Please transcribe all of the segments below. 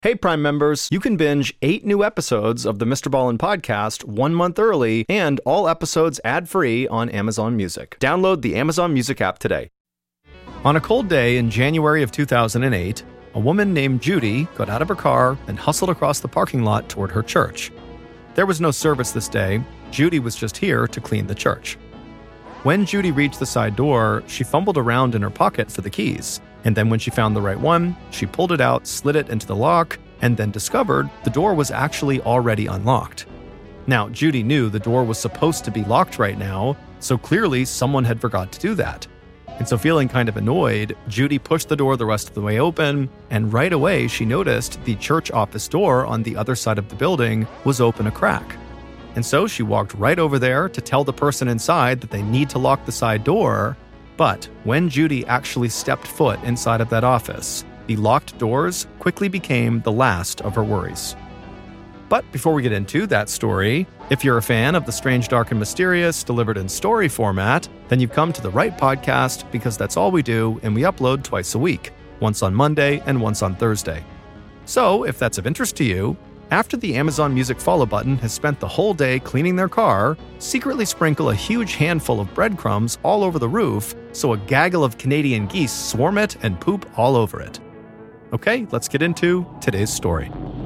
Hey, Prime members, you can binge 8 new episodes of the Mr. Ballin podcast 1 month early and all episodes ad-free on Amazon Music. Download the Amazon Music app today. On a cold day in January of 2008, a woman named Judy got out of her car and hustled across the parking lot toward her church. There was no service this day. Judy was just here to clean the church. When Judy reached the side door, she fumbled around in her pocket for the keys. And then when she found the right one, she pulled it out, slid it into the lock, and then discovered the door was actually already unlocked. Now, Judy knew the door was supposed to be locked right now, so clearly someone had forgot to do that. And so feeling kind of annoyed, Judy pushed the door the rest of the way open, and right away she noticed the church office door on the other side of the building was open a crack. And so she walked right over there to tell the person inside that they need to lock the side door. But when Judy actually stepped foot inside of that office, the locked doors quickly became the last of her worries. But before we get into that story, if you're a fan of the strange, dark, and mysterious delivered in story format, then you've come to the right podcast because that's all we do, and we upload twice a week, once on Monday and once on Thursday. So if that's of interest to you, after the Amazon Music follow button has spent the whole day cleaning their car, secretly sprinkle a huge handful of breadcrumbs all over the roof so a gaggle of Canadian geese swarm it and poop all over it. Okay, let's get into today's story.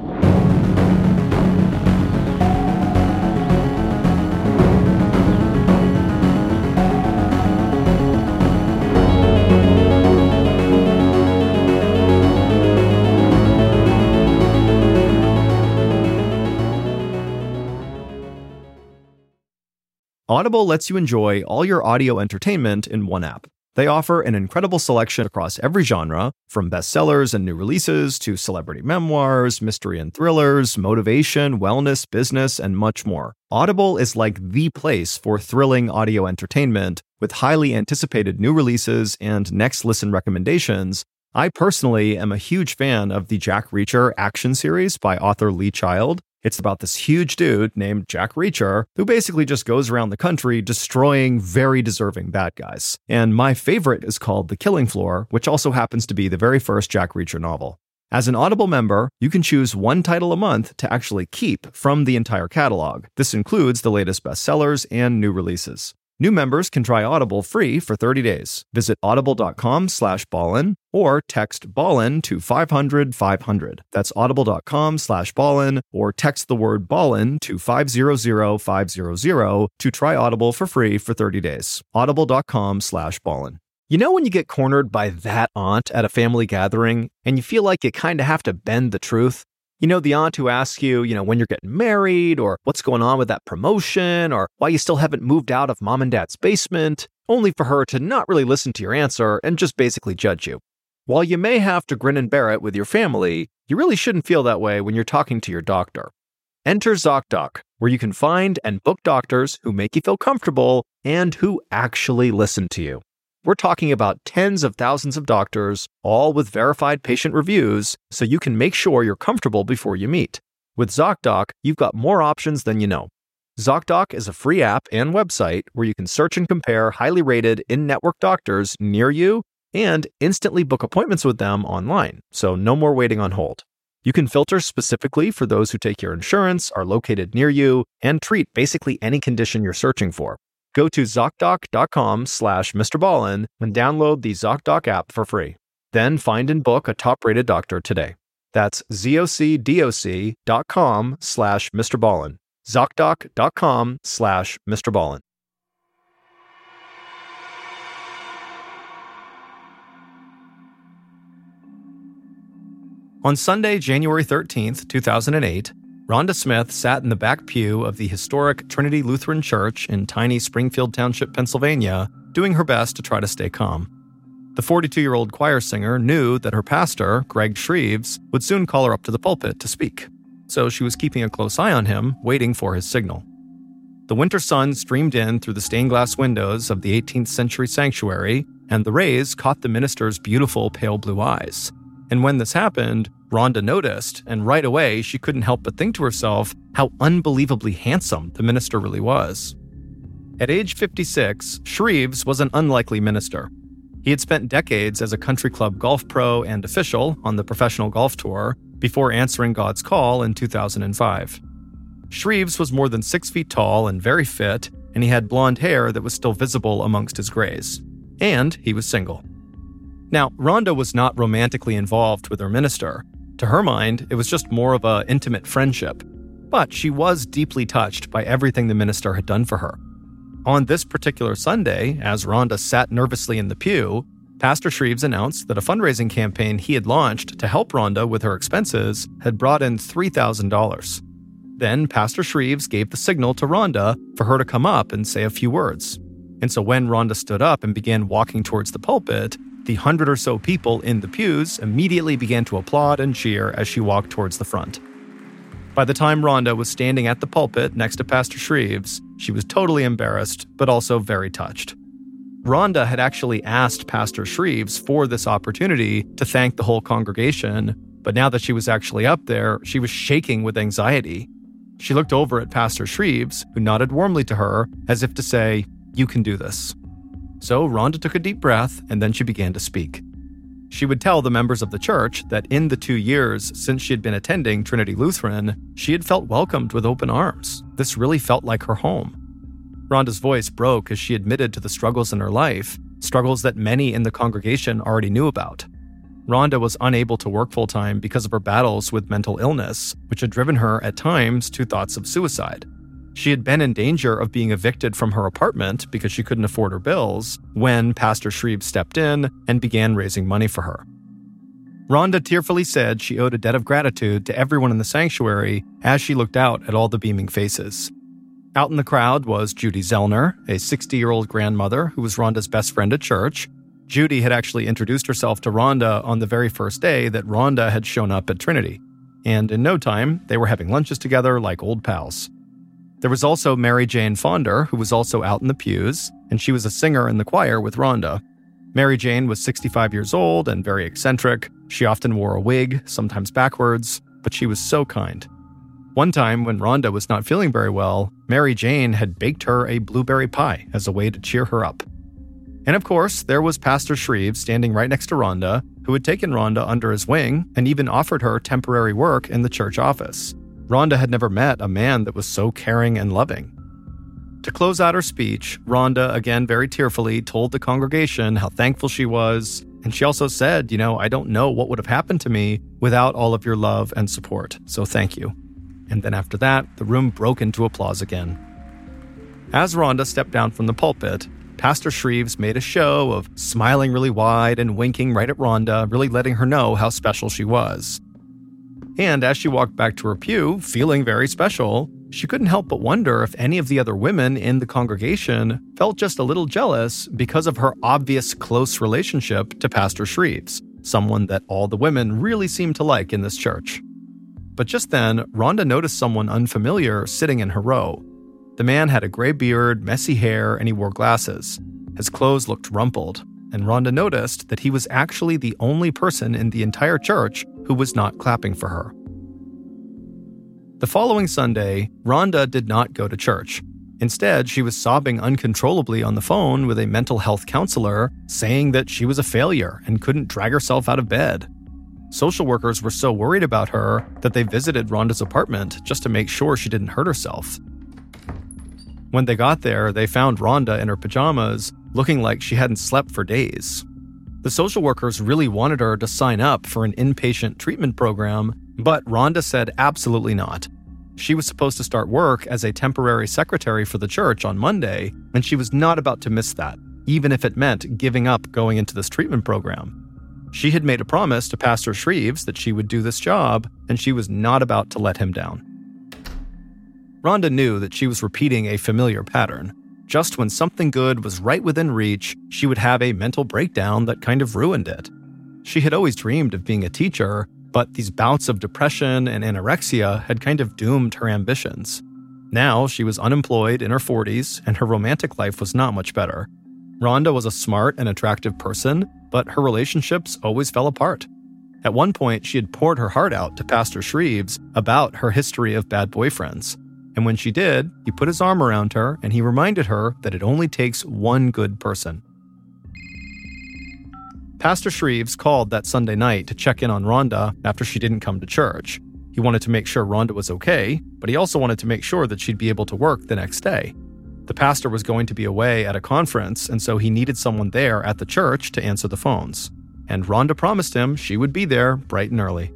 Audible lets you enjoy all your audio entertainment in one app. They offer an incredible selection across every genre, from bestsellers and new releases to celebrity memoirs, mystery and thrillers, motivation, wellness, business, and much more. Audible is like the place for thrilling audio entertainment with highly anticipated new releases and next listen recommendations. I personally am a huge fan of the Jack Reacher action series by author Lee Child. It's about this huge dude named Jack Reacher who basically just goes around the country destroying very deserving bad guys. And my favorite is called The Killing Floor, which also happens to be the very first Jack Reacher novel. As an Audible member, you can choose one title a month to actually keep from the entire catalog. This includes the latest bestsellers and new releases. New members can try Audible free for 30 days. Visit audible.com/Ballin or text Ballin to 500-500. That's audible.com/Ballin or text the word Ballin to 500-500 to try Audible for free for 30 days. Audible.com/Ballin. You know when you get cornered by that aunt at a family gathering and you feel like you kind of have to bend the truth? You know, the aunt who asks you, when you're getting married, or what's going on with that promotion, or why you still haven't moved out of mom and dad's basement, only for her to not really listen to your answer and just basically judge you. While you may have to grin and bear it with your family, you really shouldn't feel that way when you're talking to your doctor. Enter ZocDoc, where you can find and book doctors who make you feel comfortable and who actually listen to you. We're talking about tens of thousands of doctors, all with verified patient reviews, so you can make sure you're comfortable before you meet. With ZocDoc, you've got more options than you know. ZocDoc is a free app and website where you can search and compare highly rated in-network doctors near you and instantly book appointments with them online, so no more waiting on hold. You can filter specifically for those who take your insurance, are located near you, and treat basically any condition you're searching for. Go to ZocDoc.com/Mr. Ballin and download the ZocDoc app for free. Then find and book a top-rated doctor today. That's ZocDoc.com/Mr. Ballin. ZocDoc.com/Mr. Ballin. On Sunday, January 13th, 2008, Rhonda Smith sat in the back pew of the historic Trinity Lutheran Church in tiny Springfield Township, Pennsylvania, doing her best to try to stay calm. The 42-year-old choir singer knew that her pastor, Greg Shreves, would soon call her up to the pulpit to speak, so she was keeping a close eye on him, waiting for his signal. The winter sun streamed in through the stained glass windows of the 18th century sanctuary, and the rays caught the minister's beautiful pale blue eyes. And when this happened, Rhonda noticed, and right away she couldn't help but think to herself how unbelievably handsome the minister really was. At age 56, Shreves was an unlikely minister. He had spent decades as a country club golf pro and official on the professional golf tour, before answering God's call in 2005. Shreves was more than 6 feet tall and very fit, and he had blonde hair that was still visible amongst his grays. And he was single. Now, Rhonda was not romantically involved with her minister. To her mind, it was just more of an intimate friendship. But she was deeply touched by everything the minister had done for her. On this particular Sunday, as Rhonda sat nervously in the pew, Pastor Shreves announced that a fundraising campaign he had launched to help Rhonda with her expenses had brought in $3,000. Then Pastor Shreves gave the signal to Rhonda for her to come up and say a few words. And so when Rhonda stood up and began walking towards the pulpit, the 100 or so people in the pews immediately began to applaud and cheer as she walked towards the front. By the time Rhonda was standing at the pulpit next to Pastor Shreves, she was totally embarrassed, but also very touched. Rhonda had actually asked Pastor Shreves for this opportunity to thank the whole congregation, but now that she was actually up there, she was shaking with anxiety. She looked over at Pastor Shreves, who nodded warmly to her, as if to say, "You can do this." So Rhonda took a deep breath, and then she began to speak. She would tell the members of the church that in the 2 years since she had been attending Trinity Lutheran, she had felt welcomed with open arms. This really felt like her home. Rhonda's voice broke as she admitted to the struggles in her life, struggles that many in the congregation already knew about. Rhonda was unable to work full-time because of her battles with mental illness, which had driven her at times to thoughts of suicide. She had been in danger of being evicted from her apartment because she couldn't afford her bills when Pastor Shreves stepped in and began raising money for her. Rhonda tearfully said she owed a debt of gratitude to everyone in the sanctuary as she looked out at all the beaming faces. Out in the crowd was Judy Zellner, a 60-year-old grandmother who was Rhonda's best friend at church. Judy had actually introduced herself to Rhonda on the very first day that Rhonda had shown up at Trinity. And in no time, they were having lunches together like old pals. There was also Mary Jane Fonder, who was also out in the pews, and she was a singer in the choir with Rhonda. Mary Jane was 65 years old and very eccentric. She often wore a wig, sometimes backwards, but she was so kind. One time, when Rhonda was not feeling very well, Mary Jane had baked her a blueberry pie as a way to cheer her up. And of course, there was Pastor Shreves standing right next to Rhonda, who had taken Rhonda under his wing and even offered her temporary work in the church office. Rhonda had never met a man that was so caring and loving. To close out her speech, Rhonda, again very tearfully, told the congregation how thankful she was, and she also said, I don't know what would have happened to me without all of your love and support, so thank you. And then after that, the room broke into applause again. As Rhonda stepped down from the pulpit, Pastor Shreves made a show of smiling really wide and winking right at Rhonda, really letting her know how special she was. And as she walked back to her pew, feeling very special, she couldn't help but wonder if any of the other women in the congregation felt just a little jealous because of her obvious close relationship to Pastor Shreves, someone that all the women really seemed to like in this church. But just then, Rhonda noticed someone unfamiliar sitting in her row. The man had a gray beard, messy hair, and he wore glasses. His clothes looked rumpled, and Rhonda noticed that he was actually the only person in the entire church who was not clapping for her. The following Sunday, Rhonda did not go to church. Instead, she was sobbing uncontrollably on the phone with a mental health counselor, saying that she was a failure and couldn't drag herself out of bed. Social workers were so worried about her that they visited Rhonda's apartment just to make sure she didn't hurt herself. When they got there, they found Rhonda in her pajamas, looking like she hadn't slept for days. The social workers really wanted her to sign up for an inpatient treatment program, but Rhonda said absolutely not. She was supposed to start work as a temporary secretary for the church on Monday, and she was not about to miss that, even if it meant giving up going into this treatment program. She had made a promise to Pastor Shreves that she would do this job, and she was not about to let him down. Rhonda knew that she was repeating a familiar pattern. Just when something good was right within reach, she would have a mental breakdown that kind of ruined it. She had always dreamed of being a teacher, but these bouts of depression and anorexia had kind of doomed her ambitions. Now she was unemployed in her 40s, and her romantic life was not much better. Rhonda was a smart and attractive person, but her relationships always fell apart. At one point, she had poured her heart out to Pastor Shreves about her history of bad boyfriends. And when she did, he put his arm around her and he reminded her that it only takes one good person. Pastor Shreves called that Sunday night to check in on Rhonda after she didn't come to church. He wanted to make sure Rhonda was okay, but he also wanted to make sure that she'd be able to work the next day. The pastor was going to be away at a conference, and so he needed someone there at the church to answer the phones. And Rhonda promised him she would be there bright and early.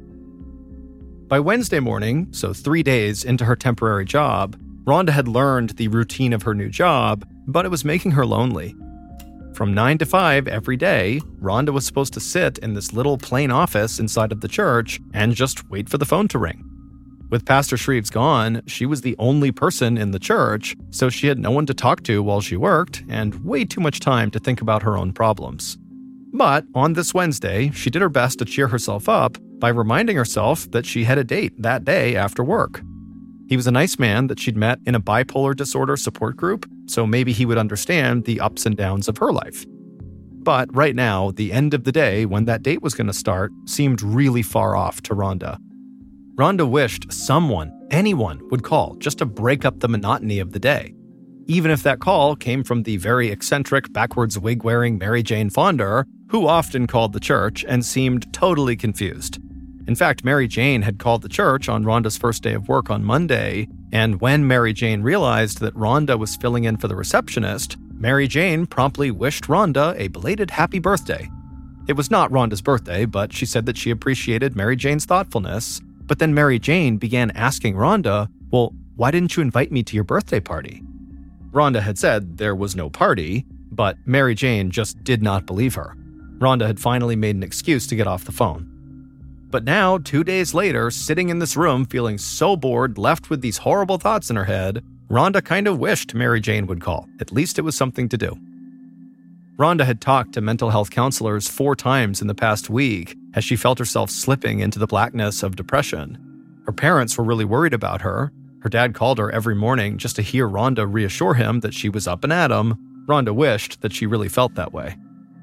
By Wednesday morning, so 3 days into her temporary job, Rhonda had learned the routine of her new job, but it was making her lonely. From 9 to 5 every day, Rhonda was supposed to sit in this little plain office inside of the church and just wait for the phone to ring. With Pastor Shreves gone, she was the only person in the church, so she had no one to talk to while she worked and way too much time to think about her own problems. But on this Wednesday, she did her best to cheer herself up by reminding herself that she had a date that day after work. He was a nice man that she'd met in a bipolar disorder support group, so maybe he would understand the ups and downs of her life. But right now, the end of the day when that date was going to start seemed really far off to Rhonda. Rhonda wished someone, anyone, would call just to break up the monotony of the day. Even if that call came from the very eccentric, backwards wig-wearing Mary Jane Fonder, who often called the church and seemed totally confused. In fact, Mary Jane had called the church on Rhonda's first day of work on Monday, and when Mary Jane realized that Rhonda was filling in for the receptionist, Mary Jane promptly wished Rhonda a belated happy birthday. It was not Rhonda's birthday, but she said that she appreciated Mary Jane's thoughtfulness. But then Mary Jane began asking Rhonda, well, why didn't you invite me to your birthday party? Rhonda had said there was no party, but Mary Jane just did not believe her. Rhonda had finally made an excuse to get off the phone. But now, 2 days later, sitting in this room feeling so bored, left with these horrible thoughts in her head, Rhonda kind of wished Mary Jane would call. At least it was something to do. Rhonda had talked to mental health counselors 4 times in the past week as she felt herself slipping into the blackness of depression. Her parents were really worried about her. Her dad called her every morning just to hear Rhonda reassure him that she was up and at 'em. Rhonda wished that she really felt that way.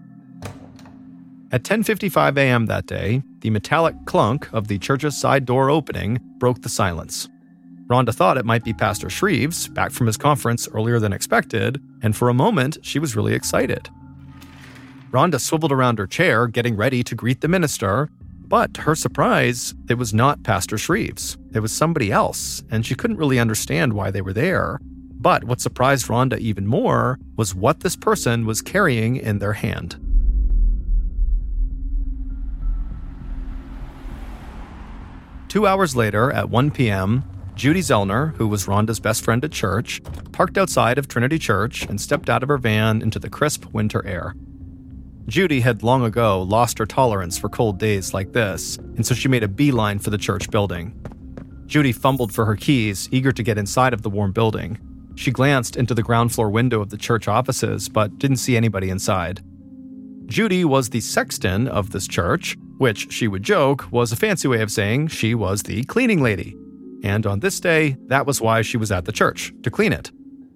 At 10:55 a.m. that day, the metallic clunk of the church's side door opening broke the silence. Rhonda thought it might be Pastor Shreves, back from his conference earlier than expected, and for a moment, she was really excited. Rhonda swiveled around her chair, getting ready to greet the minister, but to her surprise, it was not Pastor Shreves. It was somebody else, and she couldn't really understand why they were there. But what surprised Rhonda even more was what this person was carrying in their hand. Two hours later, at 1 p.m., Judy Zellner, who was Rhonda's best friend at church, parked outside of Trinity Church and stepped out of her van into the crisp winter air. Judy had long ago lost her tolerance for cold days like this, and so she made a beeline for the church building. Judy fumbled for her keys, eager to get inside of the warm building. She glanced into the ground floor window of the church offices, but didn't see anybody inside. Judy was the sexton of this church, which, she would joke, was a fancy way of saying she was the cleaning lady. And on this day, that was why she was at the church, to clean it.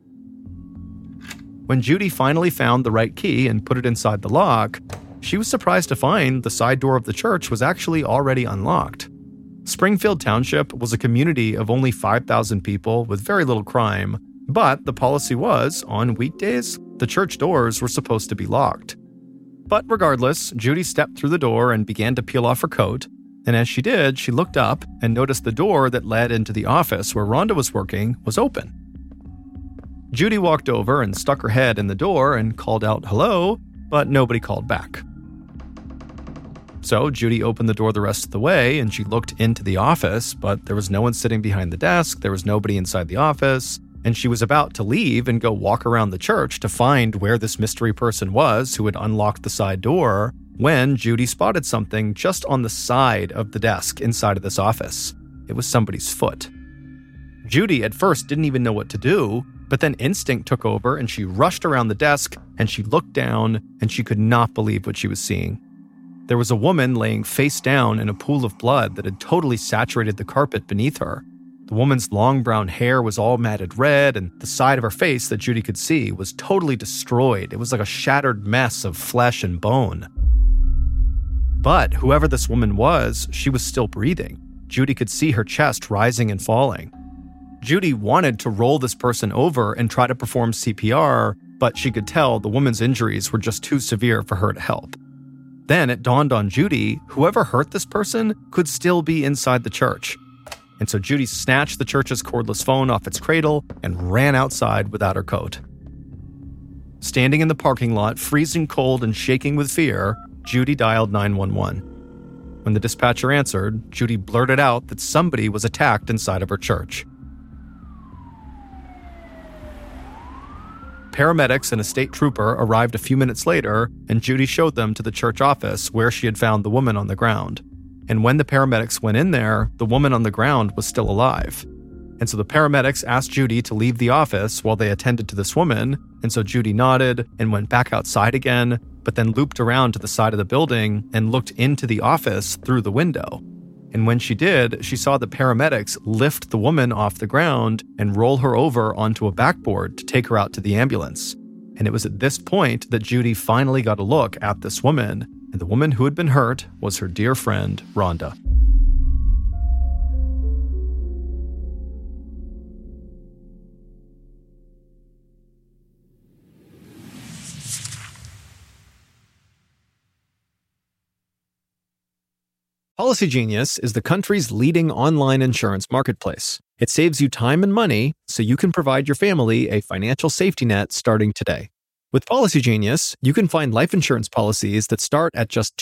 When Judy finally found the right key and put it inside the lock, she was surprised to find the side door of the church was actually already unlocked. Springfield Township was a community of only 5,000 people with very little crime, but the policy was, on weekdays, the church doors were supposed to be locked. But regardless, Judy stepped through the door and began to peel off her coat, and as she did, she looked up and noticed the door that led into the office where Rhonda was working was open. Judy walked over and stuck her head in the door and called out hello, but nobody called back. So Judy opened the door the rest of the way and she looked into the office, but there was no one sitting behind the desk, there was nobody inside the office, and she was about to leave and go walk around the church to find where this mystery person was who had unlocked the side door, when Judy spotted something just on the side of the desk inside of this office. It was somebody's foot. Judy at first didn't even know what to do, but then instinct took over and she rushed around the desk and she looked down and she could not believe what she was seeing. There was a woman laying face down in a pool of blood that had totally saturated the carpet beneath her. The woman's long brown hair was all matted red, and the side of her face that Judy could see was totally destroyed. It was like a shattered mess of flesh and bone. But whoever this woman was, she was still breathing. Judy could see her chest rising and falling. Judy wanted to roll this person over and try to perform CPR, but she could tell the woman's injuries were just too severe for her to help. Then it dawned on Judy, whoever hurt this person could still be inside the church. And so Judy snatched the church's cordless phone off its cradle and ran outside without her coat. Standing in the parking lot, freezing cold and shaking with fear, Judy dialed 911. When the dispatcher answered, Judy blurted out that somebody was attacked inside of her church. Paramedics and a state trooper arrived a few minutes later, and Judy showed them to the church office where she had found the woman on the ground. And when the paramedics went in there, the woman on the ground was still alive. And so the paramedics asked Judy to leave the office while they attended to this woman, and so Judy nodded and went back outside again, but then looped around to the side of the building and looked into the office through the window. And when she did, she saw the paramedics lift the woman off the ground and roll her over onto a backboard to take her out to the ambulance. And it was at this point that Judy finally got a look at this woman, and the woman who had been hurt was her dear friend, Rhonda. Policygenius is the country's leading online insurance marketplace. It saves you time and money so you can provide your family a financial safety net starting today. With Policygenius, you can find life insurance policies that start at just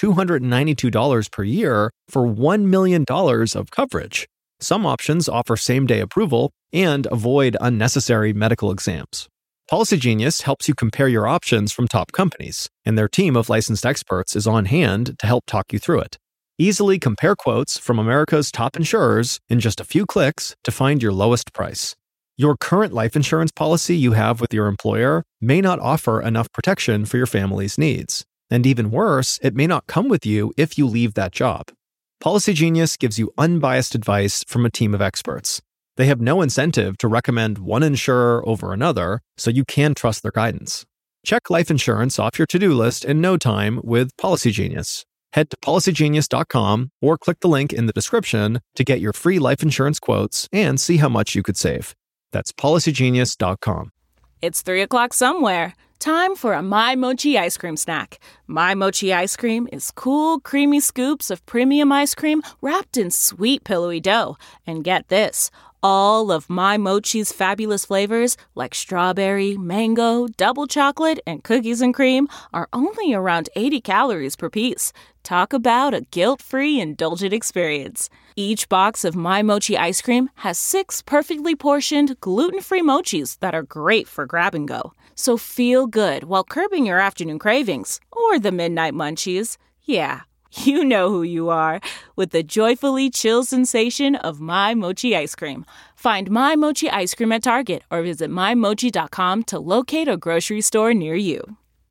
$292 per year for $1 million of coverage. Some options offer same-day approval and avoid unnecessary medical exams. Policygenius helps you compare your options from top companies, and their team of licensed experts is on hand to help talk you through it. Easily compare quotes from America's top insurers in just a few clicks to find your lowest price. Your current life insurance policy you have with your employer may not offer enough protection for your family's needs. And even worse, it may not come with you if you leave that job. Policygenius gives you unbiased advice from a team of experts. They have no incentive to recommend one insurer over another, so you can trust their guidance. Check life insurance off your to-do list in no time with Policygenius. Head to policygenius.com or click the link in the description to get your free life insurance quotes and see how much you could save. That's policygenius.com. It's 3 o'clock somewhere. Time for a My Mochi ice cream snack. My Mochi ice cream is cool, creamy scoops of premium ice cream wrapped in sweet, pillowy dough. And get this, all of My Mochi's fabulous flavors, like strawberry, mango, double chocolate, and cookies and cream, are only around 80 calories per piece. Talk about a guilt-free, indulgent experience. Each box of My Mochi ice cream has 6 perfectly portioned, gluten-free mochis that are great for grab and go. So feel good while curbing your afternoon cravings, or the midnight munchies. Yeah, you know who you are, with the joyfully chill sensation of My Mochi ice cream. Find My Mochi ice cream at Target or visit mymochi.com to locate a grocery store near you.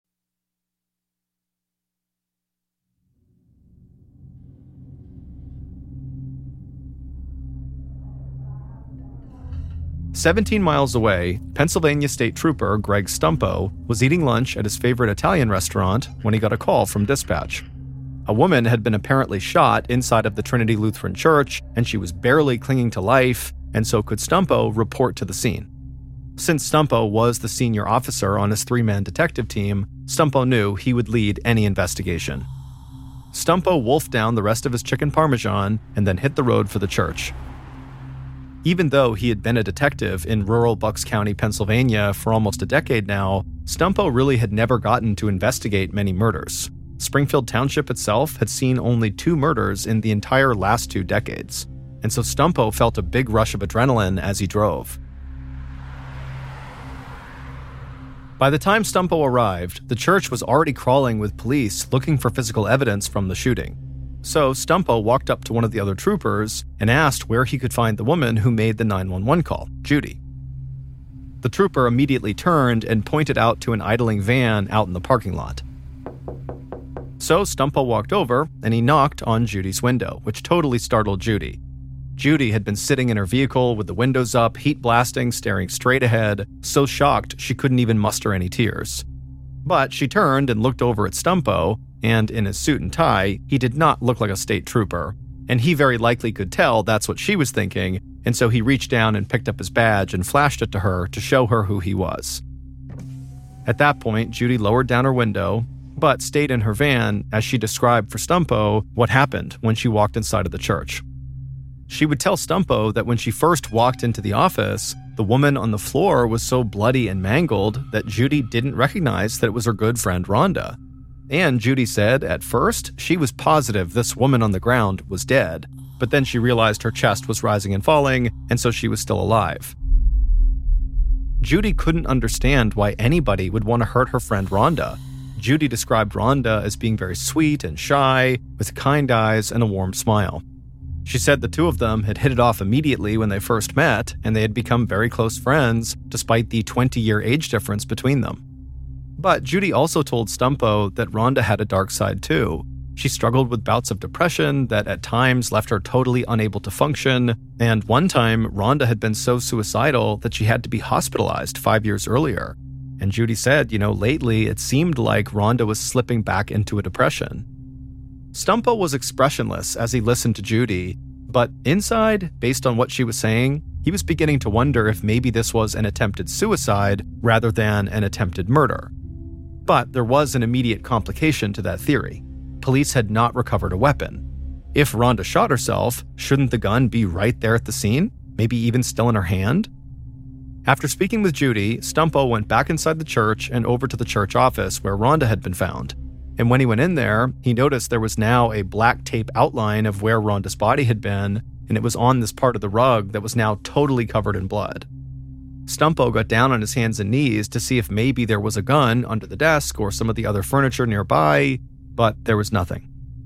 "17 miles away, Pennsylvania State Trooper Greg Stumpo was eating lunch at his favorite Italian restaurant when he got a call from dispatch. A woman had been apparently shot inside of the Trinity Lutheran Church, and she was barely clinging to life, and so could Stumpo report to the scene. Since Stumpo was the senior officer on his 3-man detective team, Stumpo knew he would lead any investigation. Stumpo wolfed down the rest of his chicken parmesan and then hit the road for the church. Even though he had been a detective in rural Bucks County, Pennsylvania for almost a decade now, Stumpo really had never gotten to investigate many murders. Springfield Township itself had seen only 2 murders in the entire last 2 decades, and so Stumpo felt a big rush of adrenaline as he drove. By the time Stumpo arrived, the church was already crawling with police looking for physical evidence from the shooting. So Stumpo walked up to one of the other troopers and asked where he could find the woman who made the 911 call, Judy. The trooper immediately turned and pointed out to an idling van out in the parking lot. So Stumpo walked over and he knocked on Judy's window, which totally startled Judy. Judy had been sitting in her vehicle with the windows up, heat blasting, staring straight ahead, so shocked she couldn't even muster any tears. But she turned and looked over at Stumpo, and in his suit and tie, he did not look like a state trooper, and he very likely could tell that's what she was thinking, and so he reached down and picked up his badge and flashed it to her to show her who he was. At that point, Judy lowered down her window, but stayed in her van as she described for Stumpo what happened when she walked inside of the church. She would tell Stumpo that when she first walked into the office, the woman on the floor was so bloody and mangled that Judy didn't recognize that it was her good friend Rhonda. And Judy said at first she was positive this woman on the ground was dead, but then she realized her chest was rising and falling, and so she was still alive. Judy couldn't understand why anybody would want to hurt her friend Rhonda. Judy described Rhonda as being very sweet and shy, with kind eyes and a warm smile. She said the two of them had hit it off immediately when they first met, and they had become very close friends, despite the 20-year age difference between them. But Judy also told Stumpo that Rhonda had a dark side too. She struggled with bouts of depression that at times left her totally unable to function, and one time Rhonda had been so suicidal that she had to be hospitalized 5 years earlier. And Judy said, lately it seemed like Rhonda was slipping back into a depression. Stumpo was expressionless as he listened to Judy, but inside, based on what she was saying, he was beginning to wonder if maybe this was an attempted suicide rather than an attempted murder. But there was an immediate complication to that theory. Police had not recovered a weapon. If Rhonda shot herself, shouldn't the gun be right there at the scene? Maybe even still in her hand? After speaking with Judy, Stumpo went back inside the church and over to the church office where Rhonda had been found. And when he went in there, he noticed there was now a black tape outline of where Rhonda's body had been, and it was on this part of the rug that was now totally covered in blood. Stumpo got down on his hands and knees to see if maybe there was a gun under the desk or some of the other furniture nearby, but there was nothing.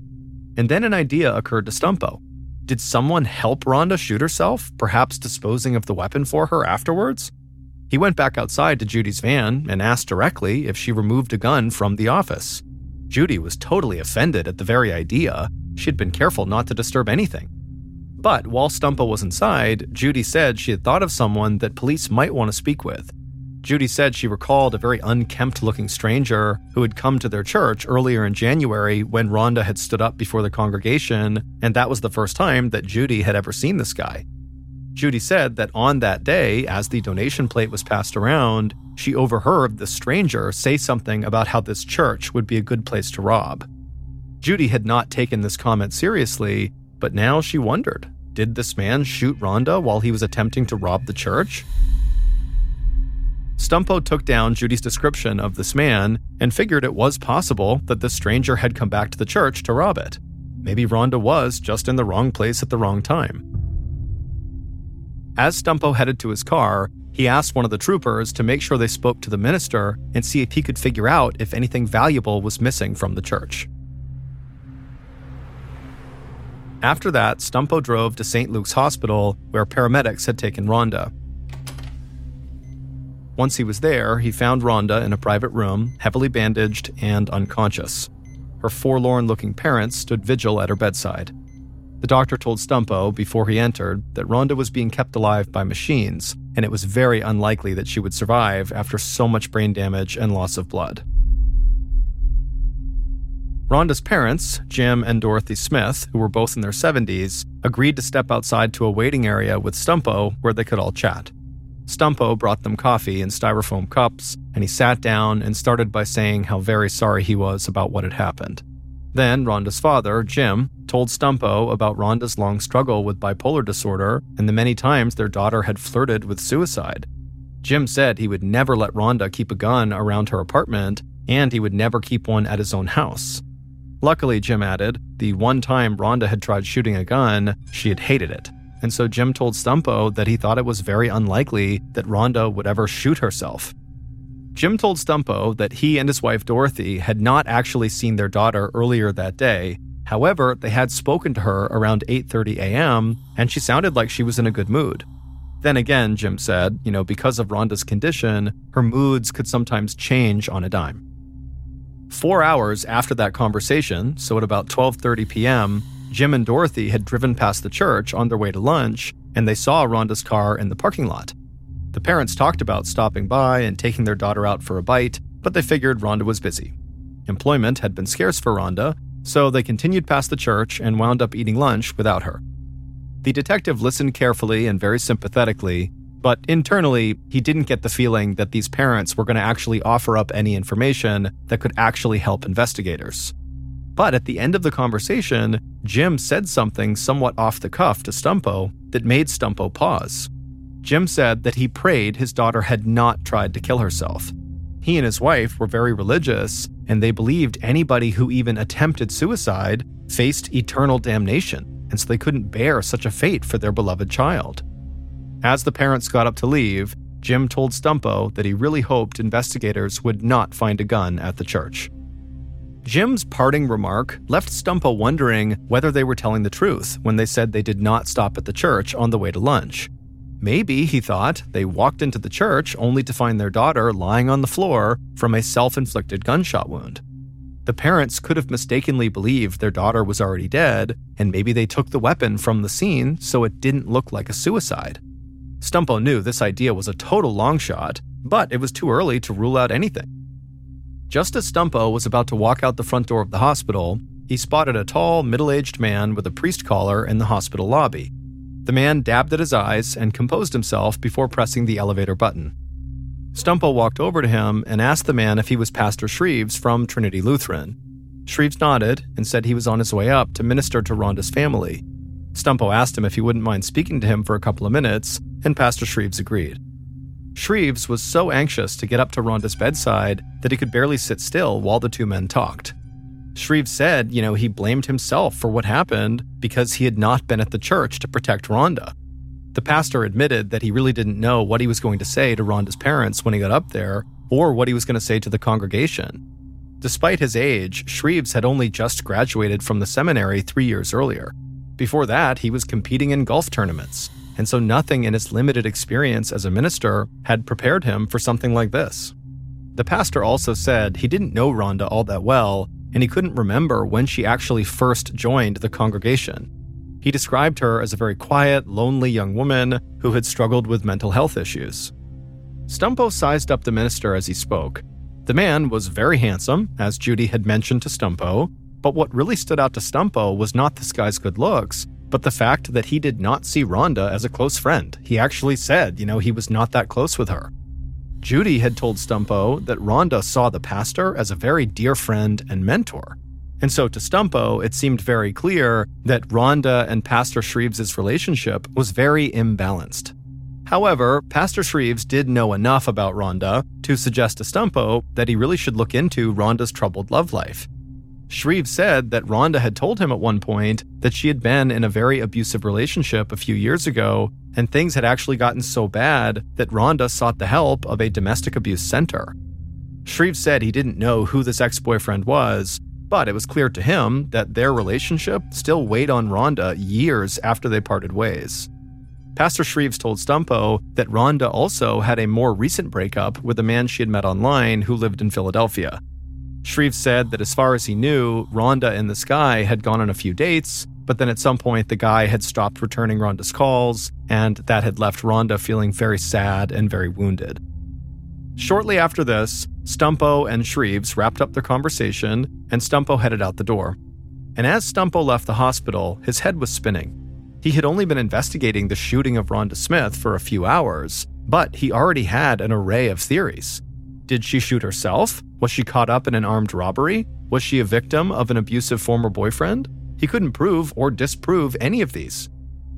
And then an idea occurred to Stumpo. Did someone help Rhonda shoot herself, perhaps disposing of the weapon for her afterwards? He went back outside to Judy's van and asked directly if she removed a gun from the office. Judy was totally offended at the very idea. She had been careful not to disturb anything. But while Stumpo was inside, Judy said she had thought of someone that police might want to speak with. Judy said she recalled a very unkempt-looking stranger who had come to their church earlier in January when Rhonda had stood up before the congregation, and that was the first time that Judy had ever seen this guy. Judy said that on that day, as the donation plate was passed around, she overheard the stranger say something about how this church would be a good place to rob. Judy had not taken this comment seriously, but now she wondered, did this man shoot Rhonda while he was attempting to rob the church? Stumpo took down Judy's description of this man and figured it was possible that the stranger had come back to the church to rob it. Maybe Rhonda was just in the wrong place at the wrong time. As Stumpo headed to his car, he asked one of the troopers to make sure they spoke to the minister and see if he could figure out if anything valuable was missing from the church. After that, Stumpo drove to St. Luke's Hospital, where paramedics had taken Rhonda. Once he was there, he found Rhonda in a private room, heavily bandaged and unconscious. Her forlorn-looking parents stood vigil at her bedside. The doctor told Stumpo before he entered that Rhonda was being kept alive by machines, and it was very unlikely that she would survive after so much brain damage and loss of blood. Rhonda's parents, Jim and Dorothy Smith, who were both in their 70s, agreed to step outside to a waiting area with Stumpo where they could all chat. Stumpo brought them coffee in styrofoam cups, and he sat down and started by saying how very sorry he was about what had happened. Then Rhonda's father, Jim, told Stumpo about Rhonda's long struggle with bipolar disorder and the many times their daughter had flirted with suicide. Jim said he would never let Rhonda keep a gun around her apartment, and he would never keep one at his own house. Luckily, Jim added, the one time Rhonda had tried shooting a gun, she had hated it. And so Jim told Stumpo that he thought it was very unlikely that Rhonda would ever shoot herself. Jim told Stumpo that he and his wife Dorothy had not actually seen their daughter earlier that day. However, they had spoken to her around 8:30 a.m., and she sounded like she was in a good mood. Then again, Jim said, because of Rhonda's condition, her moods could sometimes change on a dime. 4 hours after that conversation, so at about 12:30 p.m., Jim and Dorothy had driven past the church on their way to lunch, and they saw Rhonda's car in the parking lot. The parents talked about stopping by and taking their daughter out for a bite, but they figured Rhonda was busy. Employment had been scarce for Rhonda, so they continued past the church and wound up eating lunch without her. The detective listened carefully and very sympathetically, But internally, he didn't get the feeling that these parents were going to actually offer up any information that could actually help investigators. But at the end of the conversation, Jim said something somewhat off the cuff to Stumpo that made Stumpo pause. Jim said that he prayed his daughter had not tried to kill herself. He and his wife were very religious, and they believed anybody who even attempted suicide faced eternal damnation, and so they couldn't bear such a fate for their beloved child. As the parents got up to leave, Jim told Stumpo that he really hoped investigators would not find a gun at the church. Jim's parting remark left Stumpo wondering whether they were telling the truth when they said they did not stop at the church on the way to lunch. Maybe, he thought, they walked into the church only to find their daughter lying on the floor from a self-inflicted gunshot wound. The parents could have mistakenly believed their daughter was already dead, and maybe they took the weapon from the scene so it didn't look like a suicide. Stumpo knew this idea was a total long shot, but it was too early to rule out anything. Just as Stumpo was about to walk out the front door of the hospital, he spotted a tall, middle-aged man with a priest collar in the hospital lobby. The man dabbed at his eyes and composed himself before pressing the elevator button. Stumpo walked over to him and asked the man if he was Pastor Shreves from Trinity Lutheran. Shreves nodded and said he was on his way up to minister to Rhonda's family. Stumpo asked him if he wouldn't mind speaking to him for a couple of minutes, and Pastor Shreves agreed. Shreves was so anxious to get up to Rhonda's bedside that he could barely sit still while the two men talked. Shreves said, he blamed himself for what happened because he had not been at the church to protect Rhonda. The pastor admitted that he really didn't know what he was going to say to Rhonda's parents when he got up there, or what he was going to say to the congregation. Despite his age, Shreves had only just graduated from the seminary 3 years earlier. Before that, he was competing in golf tournaments, and so nothing in his limited experience as a minister had prepared him for something like this. The pastor also said he didn't know Rhonda all that well, and he couldn't remember when she actually first joined the congregation. He described her as a very quiet, lonely young woman who had struggled with mental health issues. Stumpo sized up the minister as he spoke. The man was very handsome, as Judy had mentioned to Stumpo, but what really stood out to Stumpo was not this guy's good looks, but the fact that he did not see Rhonda as a close friend. He actually said, he was not that close with her. Judy had told Stumpo that Rhonda saw the pastor as a very dear friend and mentor. And so to Stumpo, it seemed very clear that Rhonda and Pastor Shreves' relationship was very imbalanced. However, Pastor Shreves did know enough about Rhonda to suggest to Stumpo that he really should look into Rhonda's troubled love life. Shreves said that Rhonda had told him at one point that she had been in a very abusive relationship a few years ago, and things had actually gotten so bad that Rhonda sought the help of a domestic abuse center. Shreves said he didn't know who this ex-boyfriend was, but it was clear to him that their relationship still weighed on Rhonda years after they parted ways. Pastor Shreves told Stumpo that Rhonda also had a more recent breakup with a man she had met online who lived in Philadelphia. Shreves said that as far as he knew, Rhonda and this guy had gone on a few dates, but then at some point the guy had stopped returning Rhonda's calls, and that had left Rhonda feeling very sad and very wounded. Shortly after this, Stumpo and Shreves wrapped up their conversation, and Stumpo headed out the door. And as Stumpo left the hospital, his head was spinning. He had only been investigating the shooting of Rhonda Smith for a few hours, but he already had an array of theories. Did she shoot herself? Was she caught up in an armed robbery? Was she a victim of an abusive former boyfriend? He couldn't prove or disprove any of these.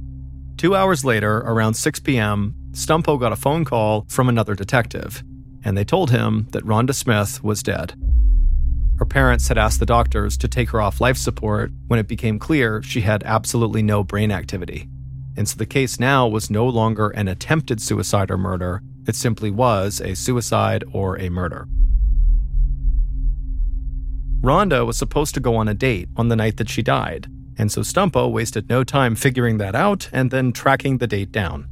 2 hours later, around 6 p.m., Stumpo got a phone call from another detective, and they told him that Rhonda Smith was dead. Her parents had asked the doctors to take her off life support when it became clear she had absolutely no brain activity. And so the case now was no longer an attempted suicide or murder, it simply was a suicide or a murder. Rhonda was supposed to go on a date on the night that she died, and so Stumpo wasted no time figuring that out and then tracking the date down.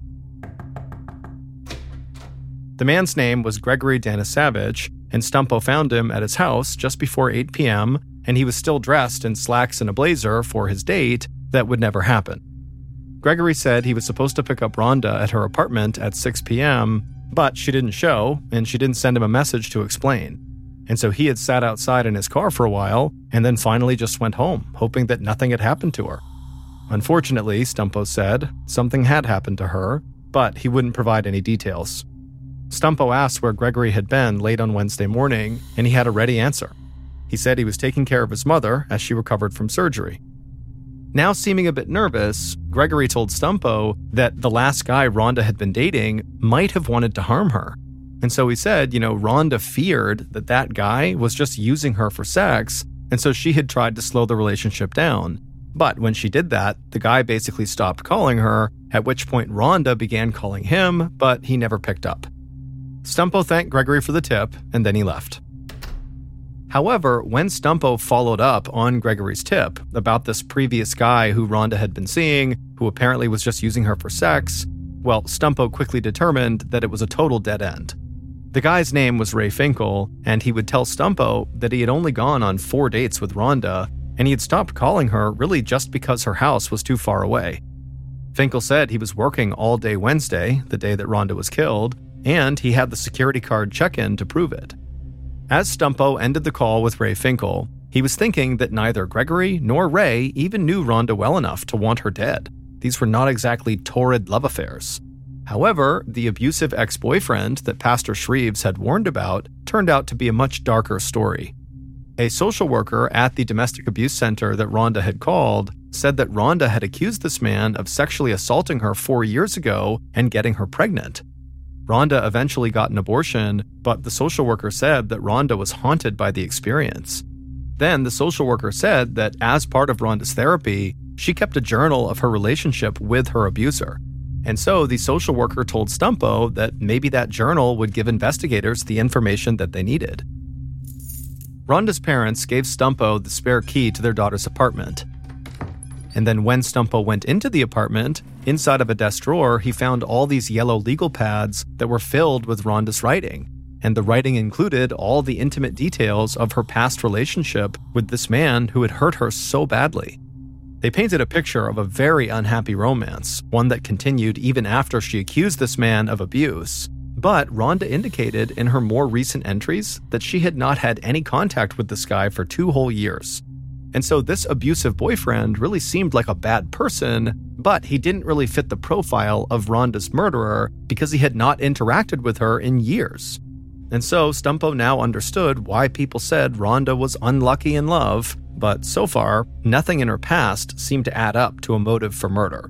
The man's name was Gregory Danisavage, and Stumpo found him at his house just before 8 p.m., and he was still dressed in slacks and a blazer for his date that would never happen. Gregory said he was supposed to pick up Rhonda at her apartment at 6 p.m., but she didn't show, and she didn't send him a message to explain. And so he had sat outside in his car for a while, and then finally just went home, hoping that nothing had happened to her. Unfortunately, Stumpo said, something had happened to her, but he wouldn't provide any details. Stumpo asked where Gregory had been late on Wednesday morning, and he had a ready answer. He said he was taking care of his mother as she recovered from surgery. Now seeming a bit nervous, Gregory told Stumpo that the last guy Rhonda had been dating might have wanted to harm her. And so he said, Rhonda feared that guy was just using her for sex, and so she had tried to slow the relationship down. But when she did that, the guy basically stopped calling her, at which point Rhonda began calling him, but he never picked up. Stumpo thanked Gregory for the tip, and then he left. However, when Stumpo followed up on Gregory's tip about this previous guy who Rhonda had been seeing, who apparently was just using her for sex, well, Stumpo quickly determined that it was a total dead end. The guy's name was Ray Finkel, and he would tell Stumpo that he had only gone on 4 dates with Rhonda, and he had stopped calling her really just because her house was too far away. Finkel said he was working all day Wednesday, the day that Rhonda was killed, and he had the security card check-in to prove it. As Stumpo ended the call with Ray Finkel, he was thinking that neither Gregory nor Ray even knew Rhonda well enough to want her dead. These were not exactly torrid love affairs. However, the abusive ex-boyfriend that Pastor Shreves had warned about turned out to be a much darker story. A social worker at the domestic abuse center that Rhonda had called said that Rhonda had accused this man of sexually assaulting her 4 years ago and getting her pregnant. Rhonda eventually got an abortion, but the social worker said that Rhonda was haunted by the experience. Then the social worker said that as part of Rhonda's therapy, she kept a journal of her relationship with her abuser. And so the social worker told Stumpo that maybe that journal would give investigators the information that they needed. Rhonda's parents gave Stumpo the spare key to their daughter's apartment. And then when Stumpo went into the apartment, inside of a desk drawer, he found all these yellow legal pads that were filled with Rhonda's writing. And the writing included all the intimate details of her past relationship with this man who had hurt her so badly. They painted a picture of a very unhappy romance, one that continued even after she accused this man of abuse. But Rhonda indicated in her more recent entries that she had not had any contact with this guy for 2 whole years. And so this abusive boyfriend really seemed like a bad person, but he didn't really fit the profile of Rhonda's murderer because he had not interacted with her in years. And so Stumpo now understood why people said Rhonda was unlucky in love, but so far, nothing in her past seemed to add up to a motive for murder.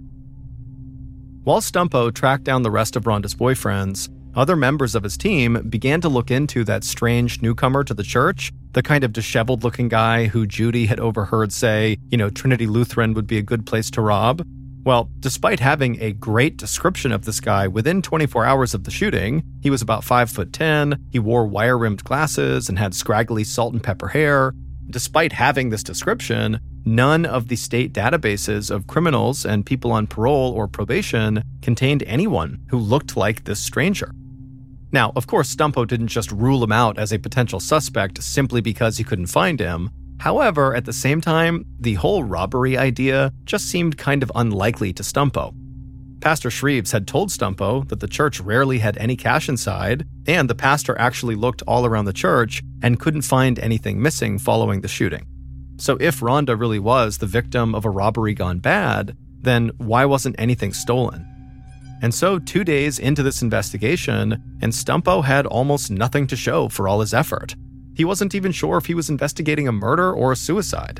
While Stumpo tracked down the rest of Rhonda's boyfriends, other members of his team began to look into that strange newcomer to the church, the kind of disheveled-looking guy who Judy had overheard say, Trinity Lutheran would be a good place to rob. Well, despite having a great description of this guy within 24 hours of the shooting, he was about 5'10", he wore wire-rimmed glasses and had scraggly salt and pepper hair. Despite having this description, none of the state databases of criminals and people on parole or probation contained anyone who looked like this stranger. Now, of course, Stumpo didn't just rule him out as a potential suspect simply because he couldn't find him. However, at the same time, the whole robbery idea just seemed kind of unlikely to Stumpo. Pastor Shreves had told Stumpo that the church rarely had any cash inside, and the pastor actually looked all around the church and couldn't find anything missing following the shooting. So if Rhonda really was the victim of a robbery gone bad, then why wasn't anything stolen? And so 2 days into this investigation, and Stumpo had almost nothing to show for all his effort. He wasn't even sure if he was investigating a murder or a suicide.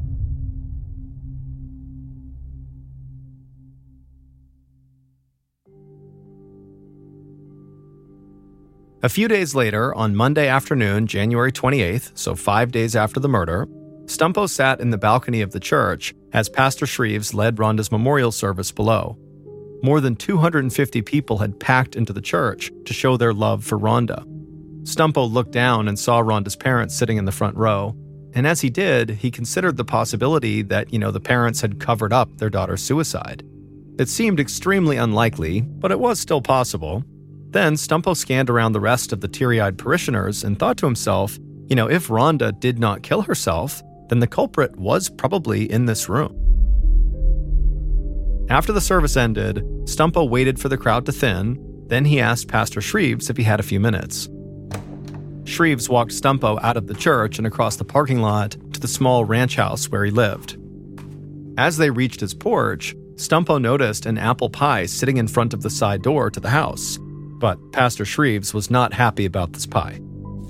A few days later, on Monday afternoon, January 28th, so 5 days after the murder, Stumpo sat in the balcony of the church as Pastor Shreves led Rhonda's memorial service below. More than 250 people had packed into the church to show their love for Rhonda. Stumpo looked down and saw Rhonda's parents sitting in the front row, and as he did, he considered the possibility that, the parents had covered up their daughter's suicide. It seemed extremely unlikely, but it was still possible. Then Stumpo scanned around the rest of the teary-eyed parishioners and thought to himself, if Rhonda did not kill herself, then the culprit was probably in this room. After the service ended, Stumpo waited for the crowd to thin, then he asked Pastor Shreves if he had a few minutes. Shreves walked Stumpo out of the church and across the parking lot to the small ranch house where he lived. As they reached his porch, Stumpo noticed an apple pie sitting in front of the side door to the house, but Pastor Shreves was not happy about this pie.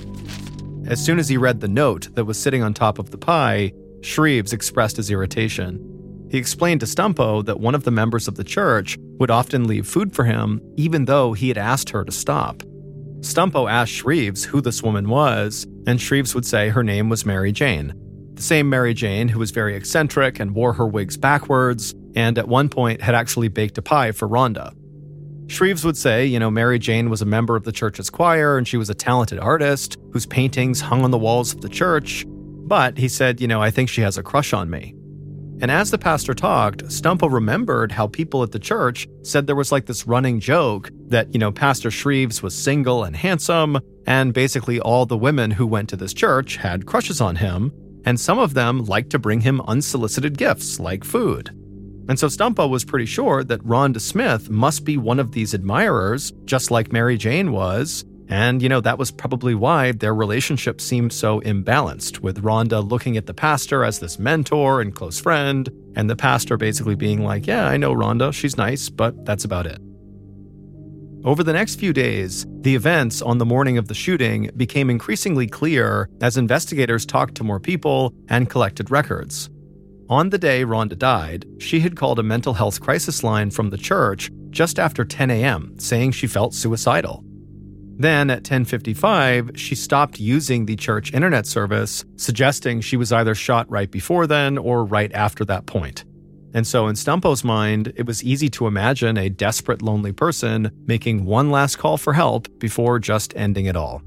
As soon as he read the note that was sitting on top of the pie, Shreves expressed his irritation. He explained to Stumpo that one of the members of the church would often leave food for him, even though he had asked her to stop. Stumpo asked Shreves who this woman was, and Shreves would say her name was Mary Jane. The same Mary Jane who was very eccentric and wore her wigs backwards, and at one point had actually baked a pie for Rhonda. Shreves would say, Mary Jane was a member of the church's choir and she was a talented artist whose paintings hung on the walls of the church, but he said, I think she has a crush on me. And as the pastor talked, Stumpo remembered how people at the church said there was this running joke that, Pastor Shreves was single and handsome, and basically all the women who went to this church had crushes on him, and some of them liked to bring him unsolicited gifts like food. And so Stumpo was pretty sure that Rhonda Smith must be one of these admirers, just like Mary Jane was. And, that was probably why their relationship seemed so imbalanced, with Rhonda looking at the pastor as this mentor and close friend, and the pastor basically being like, yeah, I know Rhonda, she's nice, but that's about it. Over the next few days, the events on the morning of the shooting became increasingly clear as investigators talked to more people and collected records. On the day Rhonda died, she had called a mental health crisis line from the church just after 10 a.m., saying she felt suicidal. Then at 10:55, she stopped using the church internet service, suggesting she was either shot right before then or right after that point. And so in Stumpo's mind, it was easy to imagine a desperate, lonely person making one last call for help before just ending it all.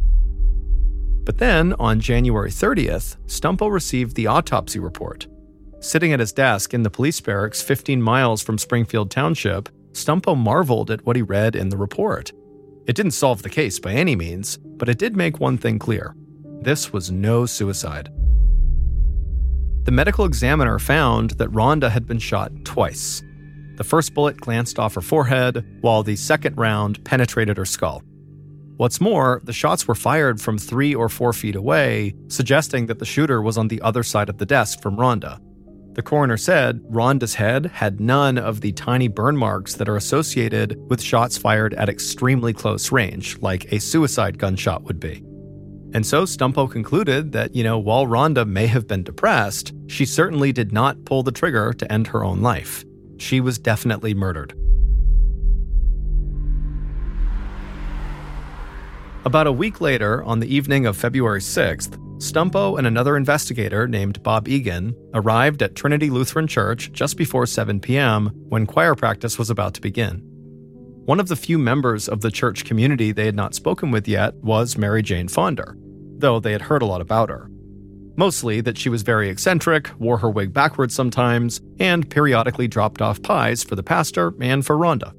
But then, on January 30th, Stumpo received the autopsy report. Sitting at his desk in the police barracks 15 miles from Springfield Township, Stumpo marveled at what he read in the report. It didn't solve the case by any means, but it did make one thing clear. This was no suicide. The medical examiner found that Rhonda had been shot twice. The first bullet glanced off her forehead, while the second round penetrated her skull. What's more, the shots were fired from 3 or 4 feet away, suggesting that the shooter was on the other side of the desk from Rhonda. The coroner said Rhonda's head had none of the tiny burn marks that are associated with shots fired at extremely close range, like a suicide gunshot would be. And so Stumpo concluded that, while Rhonda may have been depressed, she certainly did not pull the trigger to end her own life. She was definitely murdered. About a week later, on the evening of February 6th, Stumpo and another investigator named Bob Egan arrived at Trinity Lutheran Church just before 7 p.m. when choir practice was about to begin. One of the few members of the church community they had not spoken with yet was Mary Jane Fonder, though they had heard a lot about her. Mostly that she was very eccentric, wore her wig backwards sometimes, and periodically dropped off pies for the pastor and for Rhonda.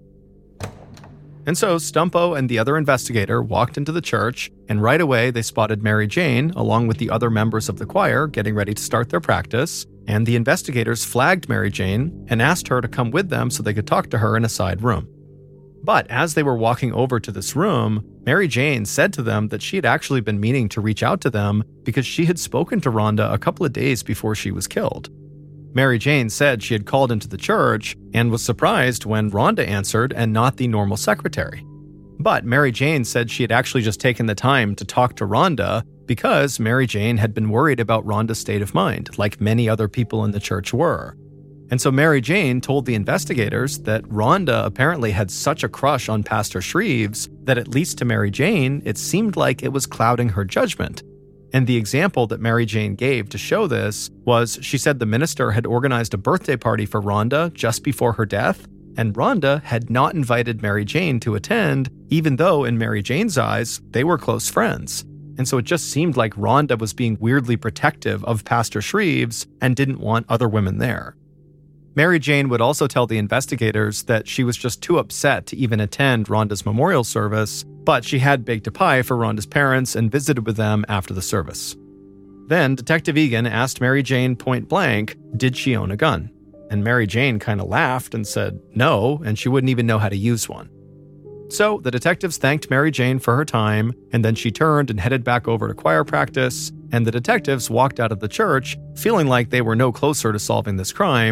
And so Stumpo and the other investigator walked into the church, and right away they spotted Mary Jane along with the other members of the choir getting ready to start their practice, and the investigators flagged Mary Jane and asked her to come with them so they could talk to her in a side room. But as they were walking over to this room, Mary Jane said to them that she had actually been meaning to reach out to them because she had spoken to Rhonda a couple of days before she was killed. Mary Jane said she had called into the church and was surprised when Rhonda answered and not the normal secretary. But Mary Jane said she had actually just taken the time to talk to Rhonda because Mary Jane had been worried about Rhonda's state of mind, like many other people in the church were. And so Mary Jane told the investigators that Rhonda apparently had such a crush on Pastor Shreves that at least to Mary Jane, it seemed like it was clouding her judgment. And the example that Mary Jane gave to show this was she said the minister had organized a birthday party for Rhonda just before her death, and Rhonda had not invited Mary Jane to attend, even though in Mary Jane's eyes, they were close friends. And so it just seemed like Rhonda was being weirdly protective of Pastor Shreves and didn't want other women there. Mary Jane would also tell the investigators that she was just too upset to even attend Rhonda's memorial service, but she had baked a pie for Rhonda's parents and visited with them after the service. Then Detective Egan asked Mary Jane point blank, did she own a gun? And Mary Jane kind of laughed and said no, and she wouldn't even know how to use one. So the detectives thanked Mary Jane for her time, and then she turned and headed back over to choir practice, and the detectives walked out of the church feeling like they were no closer to solving this crime,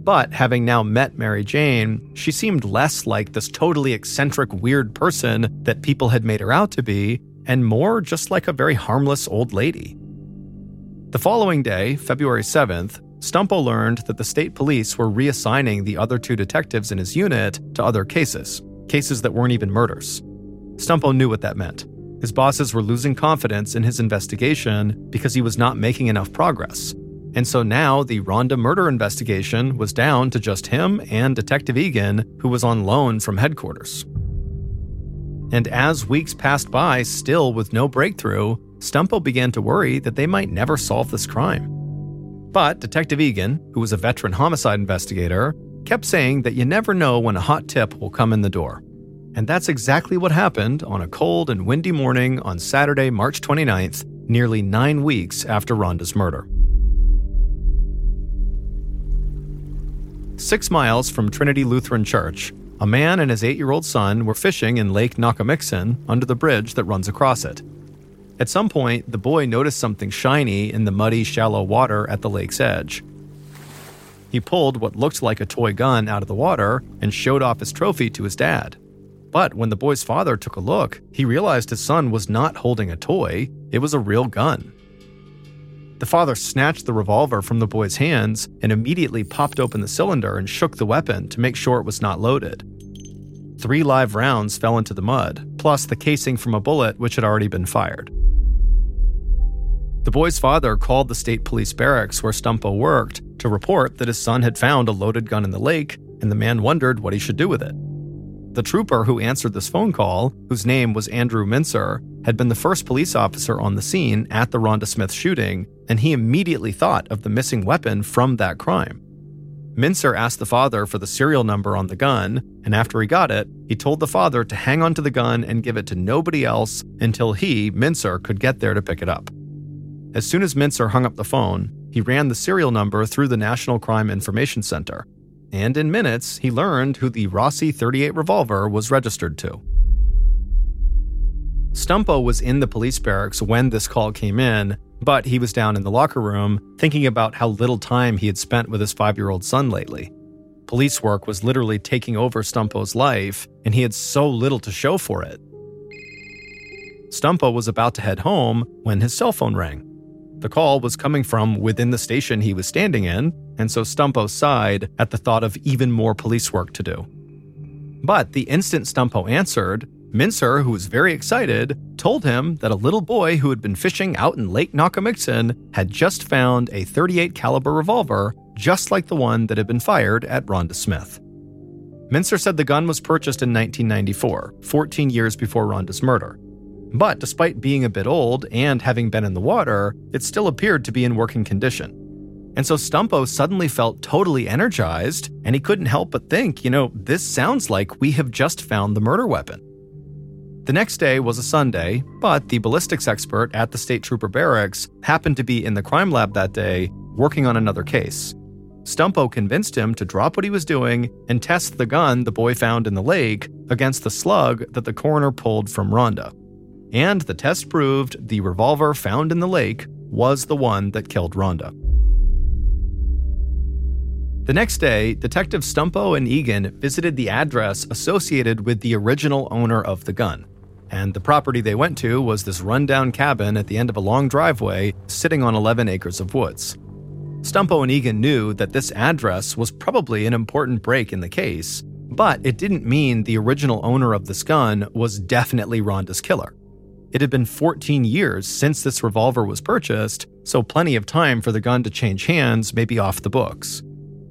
But having now met Mary Jane, she seemed less like this totally eccentric, weird person that people had made her out to be, and more just like a very harmless old lady. The following day, February 7th, Stumpo learned that the state police were reassigning the other 2 detectives in his unit to other cases that weren't even murders. Stumpo knew what that meant. His bosses were losing confidence in his investigation because he was not making enough progress. And so now the Rhonda murder investigation was down to just him and Detective Egan, who was on loan from headquarters. And as weeks passed by, still with no breakthrough, Stumpo began to worry that they might never solve this crime. But Detective Egan, who was a veteran homicide investigator, kept saying that you never know when a hot tip will come in the door. And that's exactly what happened on a cold and windy morning on Saturday, March 29th, nearly 9 weeks after Rhonda's murder. 6 miles from Trinity Lutheran Church, a man and his 8-year-old son were fishing in Lake Nakamixon under the bridge that runs across it. At some point, the boy noticed something shiny in the muddy, shallow water at the lake's edge. He pulled what looked like a toy gun out of the water and showed off his trophy to his dad. But when the boy's father took a look, he realized his son was not holding a toy, it was a real gun. The father snatched the revolver from the boy's hands and immediately popped open the cylinder and shook the weapon to make sure it was not loaded. 3 live rounds fell into the mud, plus the casing from a bullet which had already been fired. The boy's father called the state police barracks where Stumpo worked to report that his son had found a loaded gun in the lake, and the man wondered what he should do with it. The trooper who answered this phone call, whose name was Andrew Mincer, had been the first police officer on the scene at the Rhonda Smith shooting, and he immediately thought of the missing weapon from that crime. Mincer asked the father for the serial number on the gun, and after he got it, he told the father to hang onto the gun and give it to nobody else until he, Mincer, could get there to pick it up. As soon as Mincer hung up the phone, he ran the serial number through the National Crime Information Center. And in minutes, he learned who the Rossi .38 revolver was registered to. Stumpo was in the police barracks when this call came in, but he was down in the locker room thinking about how little time he had spent with his 5-year-old son lately. Police work was literally taking over Stumpo's life, and he had so little to show for it. Stumpo was about to head home when his cell phone rang. The call was coming from within the station he was standing in, and so Stumpo sighed at the thought of even more police work to do. But the instant Stumpo answered, Mincer, who was very excited, told him that a little boy who had been fishing out in Lake Nakamixon had just found a .38 caliber revolver just like the one that had been fired at Rhonda Smith. Mincer said the gun was purchased in 1994, 14 years before Rhonda's murder. But despite being a bit old and having been in the water, it still appeared to be in working condition. And so Stumpo suddenly felt totally energized, and he couldn't help but think, this sounds like we have just found the murder weapon. The next day was a Sunday, but the ballistics expert at the State Trooper Barracks happened to be in the crime lab that day, working on another case. Stumpo convinced him to drop what he was doing and test the gun the boy found in the lake against the slug that the coroner pulled from Rhonda. And the test proved the revolver found in the lake was the one that killed Rhonda. The next day, Detective Stumpo and Egan visited the address associated with the original owner of the gun. And the property they went to was this rundown cabin at the end of a long driveway sitting on 11 acres of woods. Stumpo and Egan knew that this address was probably an important break in the case, but it didn't mean the original owner of this gun was definitely Rhonda's killer. It had been 14 years since this revolver was purchased, so plenty of time for the gun to change hands may be off the books.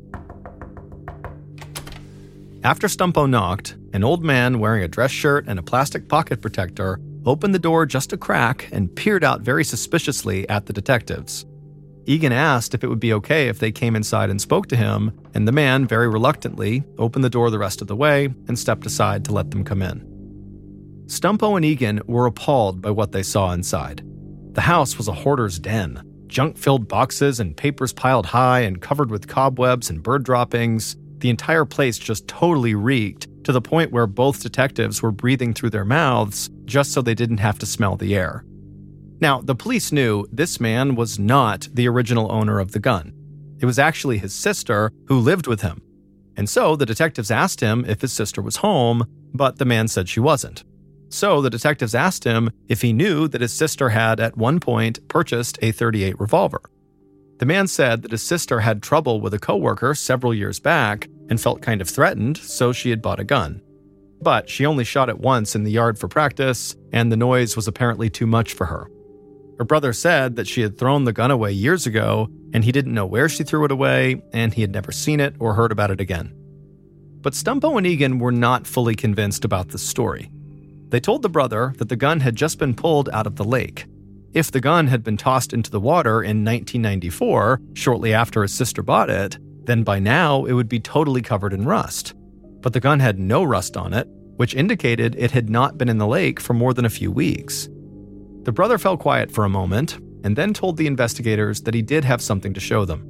After Stumpo knocked, an old man wearing a dress shirt and a plastic pocket protector opened the door just a crack and peered out very suspiciously at the detectives. Egan asked if it would be okay if they came inside and spoke to him, and the man very reluctantly opened the door the rest of the way and stepped aside to let them come in. Stumpo and Egan were appalled by what they saw inside. The house was a hoarder's den. Junk-filled boxes and papers piled high and covered with cobwebs and bird droppings. The entire place just totally reeked, to the point where both detectives were breathing through their mouths just so they didn't have to smell the air. Now, the police knew this man was not the original owner of the gun. It was actually his sister who lived with him. And so the detectives asked him if his sister was home, but the man said she wasn't. So the detectives asked him if he knew that his sister had at one point purchased a .38 revolver. The man said that his sister had trouble with a coworker several years back and felt kind of threatened, so she had bought a gun. But she only shot it once in the yard for practice, and the noise was apparently too much for her. Her brother said that she had thrown the gun away years ago, and he didn't know where she threw it away, and he had never seen it or heard about it again. But Stumpo and Egan were not fully convinced about this story. They told the brother that the gun had just been pulled out of the lake. If the gun had been tossed into the water in 1994, shortly after his sister bought it, then by now it would be totally covered in rust. But the gun had no rust on it, which indicated it had not been in the lake for more than a few weeks. The brother fell quiet for a moment, and then told the investigators that he did have something to show them.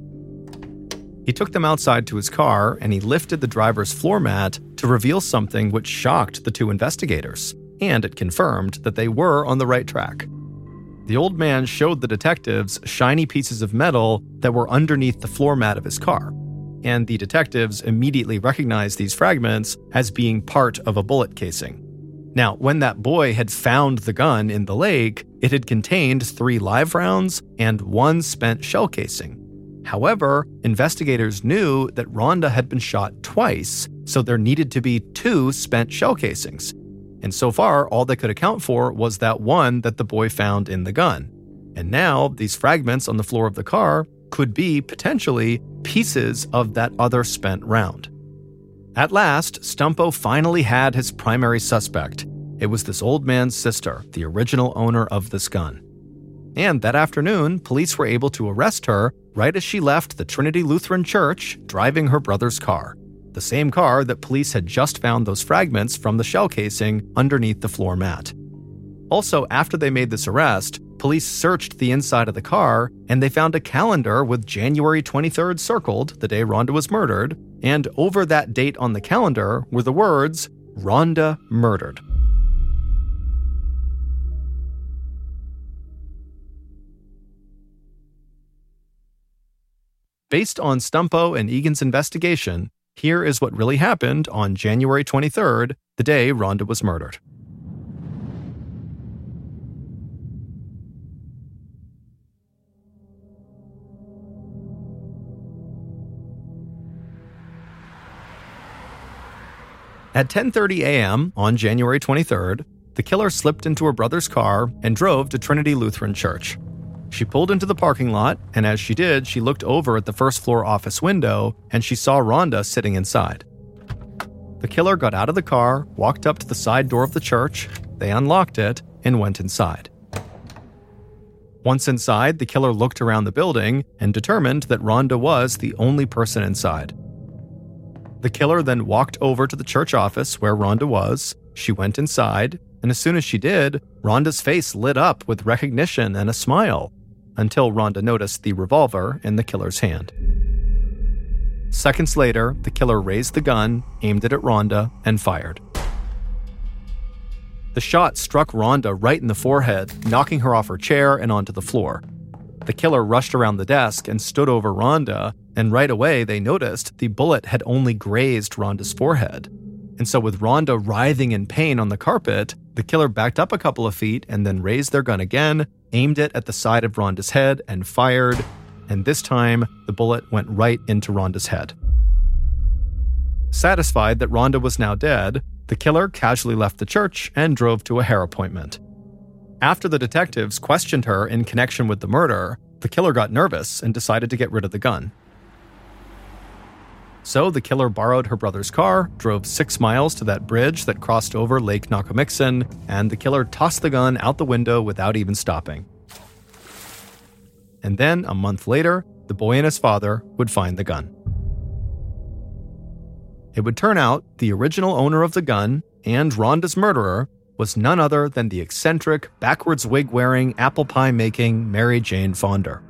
He took them outside to his car, and he lifted the driver's floor mat to reveal something which shocked the two investigators, and it confirmed that they were on the right track. The old man showed the detectives shiny pieces of metal that were underneath the floor mat of his car, and the detectives immediately recognized these fragments as being part of a bullet casing. Now, when that boy had found the gun in the lake, it had contained 3 live rounds and 1 spent shell casing. However, investigators knew that Rhonda had been shot twice, so there needed to be 2 spent shell casings. And so far, all they could account for was that one that the boy found in the gun. And now, these fragments on the floor of the car could be, potentially, pieces of that other spent round. At last, Stumpo finally had his primary suspect. It was this old man's sister, the original owner of this gun. And that afternoon, police were able to arrest her right as she left the Trinity Lutheran Church driving her brother's car, the same car that police had just found those fragments from the shell casing underneath the floor mat. Also, after they made this arrest, police searched the inside of the car, and they found a calendar with January 23rd circled, the day Rhonda was murdered, and over that date on the calendar were the words, Rhonda murdered. Based on Stumpo and Egan's investigation, here is what really happened on January 23rd, the day Rhonda was murdered. At 10:30 a.m. on January 23rd, the killer slipped into her brother's car and drove to Trinity Lutheran Church. She pulled into the parking lot, and as she did, she looked over at the first-floor office window, and she saw Rhonda sitting inside. The killer got out of the car, walked up to the side door of the church, they unlocked it, and went inside. Once inside, the killer looked around the building and determined that Rhonda was the only person inside. The killer then walked over to the church office where Rhonda was. She went inside, and as soon as she did, Rhonda's face lit up with recognition and a smile, until Rhonda noticed the revolver in the killer's hand. Seconds later, the killer raised the gun, aimed it at Rhonda, and fired. The shot struck Rhonda right in the forehead, knocking her off her chair and onto the floor. The killer rushed around the desk and stood over Rhonda, and right away they noticed the bullet had only grazed Rhonda's forehead. And so with Rhonda writhing in pain on the carpet, the killer backed up a couple of feet and then raised their gun again, aimed it at the side of Rhonda's head, and fired. And this time, the bullet went right into Rhonda's head. Satisfied that Rhonda was now dead, the killer casually left the church and drove to a hair appointment. After the detectives questioned her in connection with the murder, the killer got nervous and decided to get rid of the gun. So the killer borrowed her brother's car, drove 6 miles to that bridge that crossed over Lake Nakamixon, and the killer tossed the gun out the window without even stopping. And then, a month later, the boy and his father would find the gun. It would turn out the original owner of the gun and Rhonda's murderer was none other than the eccentric, backwards wig-wearing, apple pie-making Mary Jane Fonder.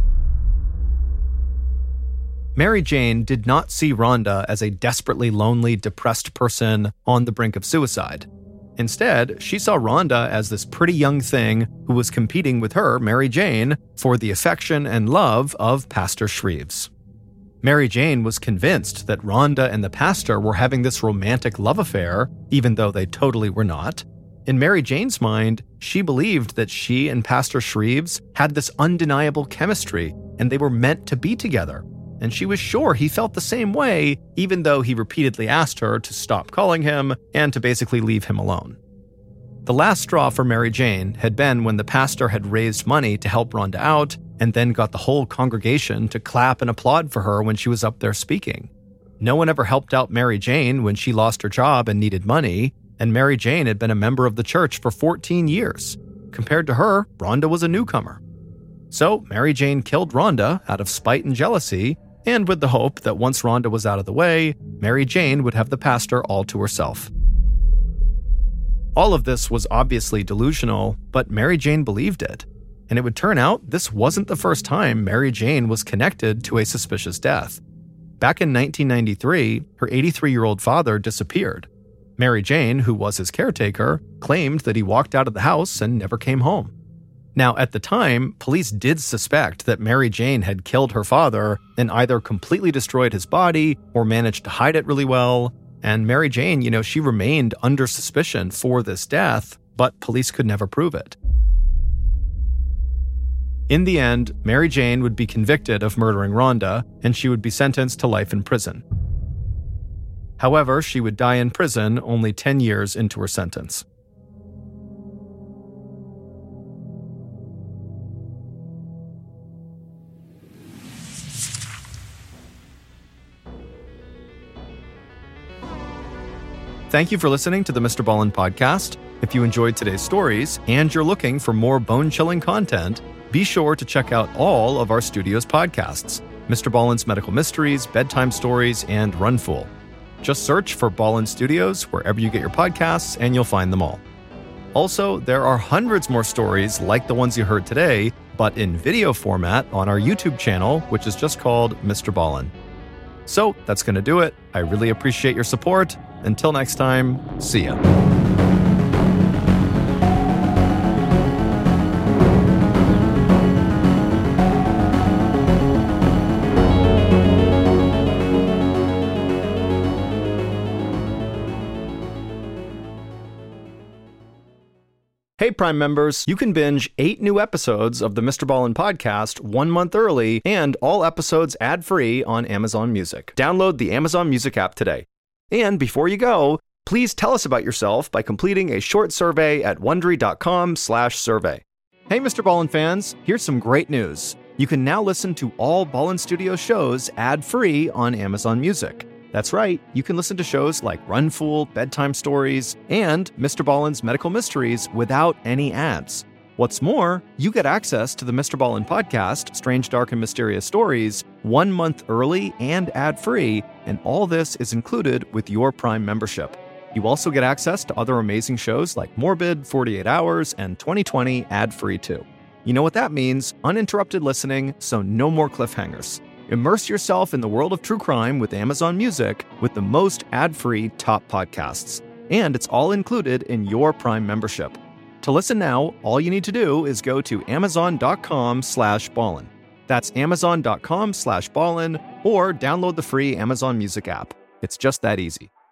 Mary Jane did not see Rhonda as a desperately lonely, depressed person on the brink of suicide. Instead, she saw Rhonda as this pretty young thing who was competing with her, Mary Jane, for the affection and love of Pastor Shreves. Mary Jane was convinced that Rhonda and the pastor were having this romantic love affair, even though they totally were not. In Mary Jane's mind, she believed that she and Pastor Shreves had this undeniable chemistry and they were meant to be together. And she was sure he felt the same way, even though he repeatedly asked her to stop calling him and to basically leave him alone. The last straw for Mary Jane had been when the pastor had raised money to help Rhonda out and then got the whole congregation to clap and applaud for her when she was up there speaking. No one ever helped out Mary Jane when she lost her job and needed money, and Mary Jane had been a member of the church for 14 years. Compared to her, Rhonda was a newcomer. So Mary Jane killed Rhonda out of spite and jealousy, and with the hope that once Rhonda was out of the way, Mary Jane would have the pastor all to herself. All of this was obviously delusional, but Mary Jane believed it. And it would turn out this wasn't the first time Mary Jane was connected to a suspicious death. Back in 1993, her 83-year-old father disappeared. Mary Jane, who was his caretaker, claimed that he walked out of the house and never came home. Now, at the time, police did suspect that Mary Jane had killed her father and either completely destroyed his body or managed to hide it really well. And Mary Jane, she remained under suspicion for this death, but police could never prove it. In the end, Mary Jane would be convicted of murdering Rhonda, and she would be sentenced to life in prison. However, she would die in prison only 10 years into her sentence. Thank you for listening to the Mr. Ballin podcast. If you enjoyed today's stories and you're looking for more bone-chilling content, be sure to check out all of our studio's podcasts, Mr. Ballin's Medical Mysteries, Bedtime Stories, and Run Fool. Just search for Ballin Studios wherever you get your podcasts and you'll find them all. Also, there are hundreds more stories like the ones you heard today, but in video format on our YouTube channel, which is just called Mr. Ballin. So that's going to do it. I really appreciate your support. Until next time, see ya. Hey, Prime members, you can binge 8 new episodes of the Mr. Ballin podcast 1 month early and all episodes ad-free on Amazon Music. Download the Amazon Music app today. And before you go, please tell us about yourself by completing a short survey at Wondery.com/survey. Hey, Mr. Ballin fans, here's some great news. You can now listen to all Ballin Studios shows ad-free on Amazon Music. That's right, you can listen to shows like Run Fool, Bedtime Stories, and Mr. Ballin's Medical Mysteries without any ads. What's more, you get access to the Mr. Ballin podcast, Strange, Dark, and Mysterious Stories, 1 month early and ad-free, and all this is included with your Prime membership. You also get access to other amazing shows like Morbid, 48 Hours, and 2020 ad-free too. You know what that means, uninterrupted listening, so no more cliffhangers. Immerse yourself in the world of true crime with Amazon Music with the most ad-free top podcasts. And it's all included in your Prime membership. To listen now, all you need to do is go to Amazon.com/Ballin. That's Amazon.com/Ballin, or download the free Amazon Music app. It's just that easy.